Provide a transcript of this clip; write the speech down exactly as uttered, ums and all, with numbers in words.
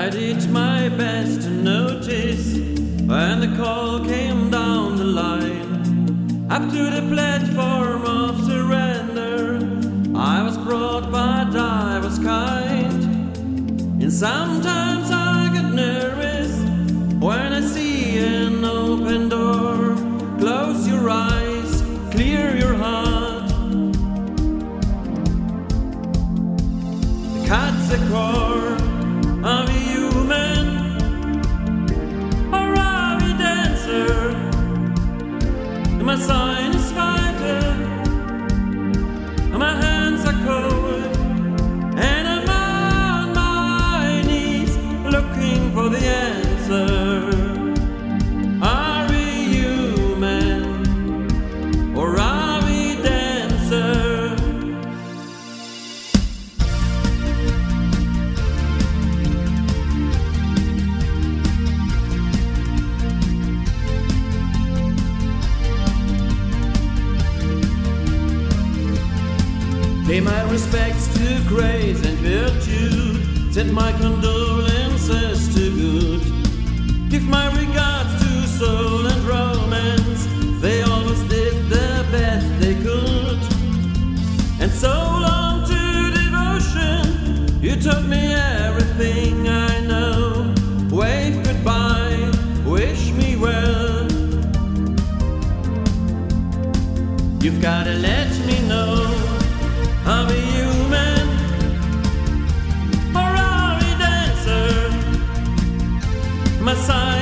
I did my best to notice when the call came down the line. Up to the platform of surrender, I was brought but I was kind. And sometimes I get nervous when I see an open door. Close your eyes, clear your heart. Cut the cord. Are we human? Or are we dancer? Am I sinus fighter? My hands are cold, and I'm on my knees looking for the answer. Are we human? Or are we dancer? Pay my respects to grace and virtue, send my condolences to good. Give my regards to soul and romance, they always did the best they could. And so long to devotion, you taught me everything I know. Wave goodbye, wish me well. You've gotta let me know. Are we human? Or are we dancer? My side